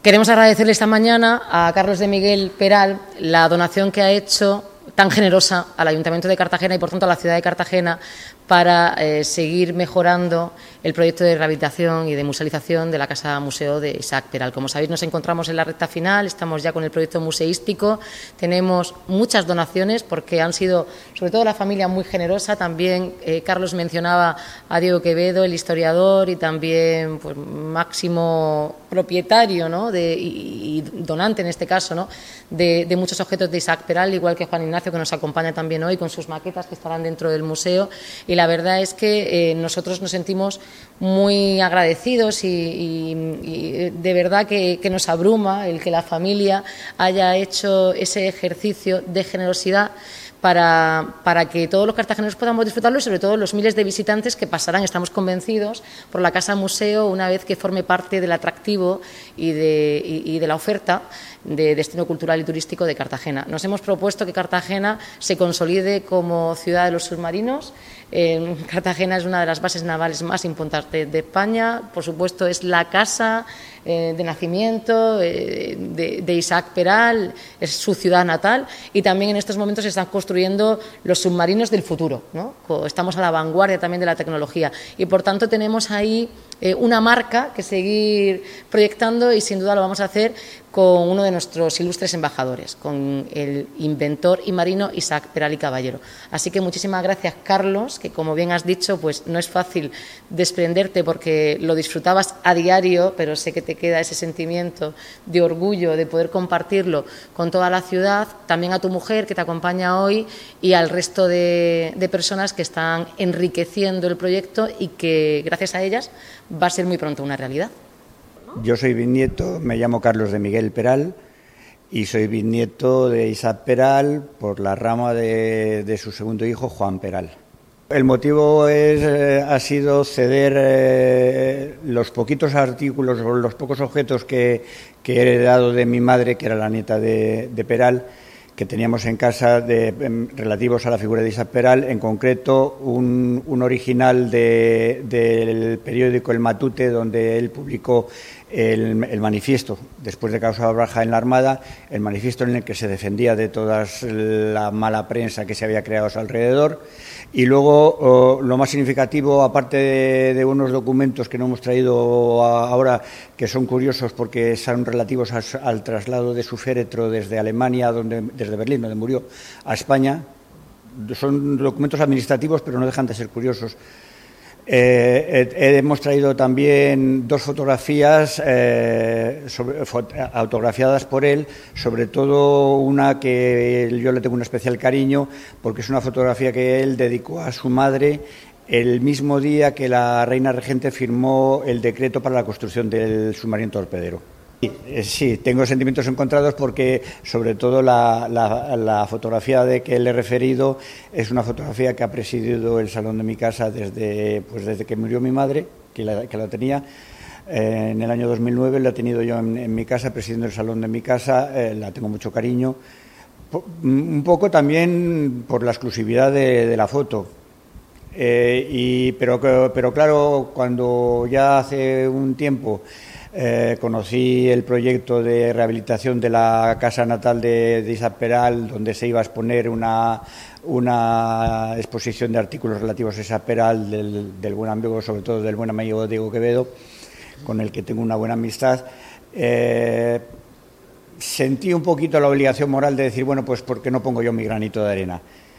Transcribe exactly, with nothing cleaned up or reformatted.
Queremos agradecerle esta mañana a Carlos de Miguel Peral la donación que ha hecho tan generosa al Ayuntamiento de Cartagena y, por tanto, a la ciudad de Cartagena para eh, seguir mejorando el proyecto de rehabilitación y de musealización de la Casa Museo de Isaac Peral. Como sabéis, nos encontramos en la recta final, estamos ya con el proyecto museístico, tenemos muchas donaciones porque han sido, sobre todo la familia, muy generosa. También eh, Carlos mencionaba a Diego Quevedo, el historiador, y también pues, máximo propietario, ¿no?, de, y, y donante en este caso, ¿no?, de, de muchos objetos de Isaac Peral, igual que Juan Ignacio, que nos acompaña también hoy con sus maquetas que estarán dentro del museo. Y la verdad es que eh, nosotros nos sentimos muy agradecidos y, y, y de verdad que, que nos abruma el que la familia haya hecho ese ejercicio de generosidad Para, para que todos los cartageneros podamos disfrutarlo y sobre todo los miles de visitantes que pasarán, estamos convencidos, por la Casa Museo una vez que forme parte del atractivo y de, y, y de la oferta de destino cultural y turístico de Cartagena. Nos hemos propuesto que Cartagena se consolide como ciudad de los submarinos. Eh, Cartagena es una de las bases navales más importantes de España, por supuesto es la casa eh, de nacimiento eh, de, de Isaac Peral, es su ciudad natal y también en estos momentos se están construyendo los submarinos del futuro, ¿no? Estamos a la vanguardia también de la tecnología y por tanto tenemos ahí eh, una marca que seguir proyectando y sin duda lo vamos a hacer con uno de nuestros ilustres embajadores, con el inventor y marino Isaac Peral y Caballero. Así que muchísimas gracias, Carlos, que como bien has dicho, pues no es fácil desprenderte porque lo disfrutabas a diario, pero sé que te queda ese sentimiento de orgullo de poder compartirlo con toda la ciudad, también a tu mujer que te acompaña hoy y al resto de, de personas que están enriqueciendo el proyecto y que gracias a ellas va a ser muy pronto una realidad. Yo soy bisnieto, me llamo Carlos de Miguel Peral y soy bisnieto de Isaac Peral por la rama de, de su segundo hijo, Juan Peral. El motivo es, eh, ha sido ceder eh, los poquitos artículos o los pocos objetos que, que he heredado de mi madre, que era la nieta de, de Peral, que teníamos en casa de, relativos a la figura de Isaac Peral, en concreto un, un original de, del periódico El Matute, donde él publicó el, el manifiesto, después de causar baja en la Armada, el manifiesto en el que se defendía de toda la mala prensa que se había creado a su alrededor. Y luego, oh, lo más significativo, aparte de, de unos documentos que no hemos traído a, ahora, que son curiosos porque son relativos a, al traslado de su féretro desde Alemania, donde, desde Berlín, donde murió, a España. Son documentos administrativos, pero no dejan de ser curiosos. Eh, eh, hemos traído también dos fotografías eh, sobre, fot autografiadas por él, sobre todo una que yo le tengo un especial cariño porque es una fotografía que él dedicó a su madre el mismo día que la reina regente firmó el decreto para la construcción del submarino torpedero. Sí, tengo sentimientos encontrados porque, sobre todo, la, la, la fotografía de que le he referido es una fotografía que ha presidido el salón de mi casa desde, pues desde que murió mi madre, que la, que la tenía. Eh, en el año dos mil nueve la he tenido yo en, en mi casa, presidiendo el salón de mi casa, eh, la tengo mucho cariño. Un poco también por la exclusividad de, de la foto. Eh, y, pero, pero claro, cuando ya hace un tiempo Eh, conocí el proyecto de rehabilitación de la casa natal de, de Isaac Peral, donde se iba a exponer una, una exposición de artículos relativos a Isaac Peral, del, del buen amigo, sobre todo del buen amigo Diego Quevedo, con el que tengo una buena amistad. Eh, sentí un poquito la obligación moral de decir, bueno, pues ¿por qué no pongo yo mi granito de arena?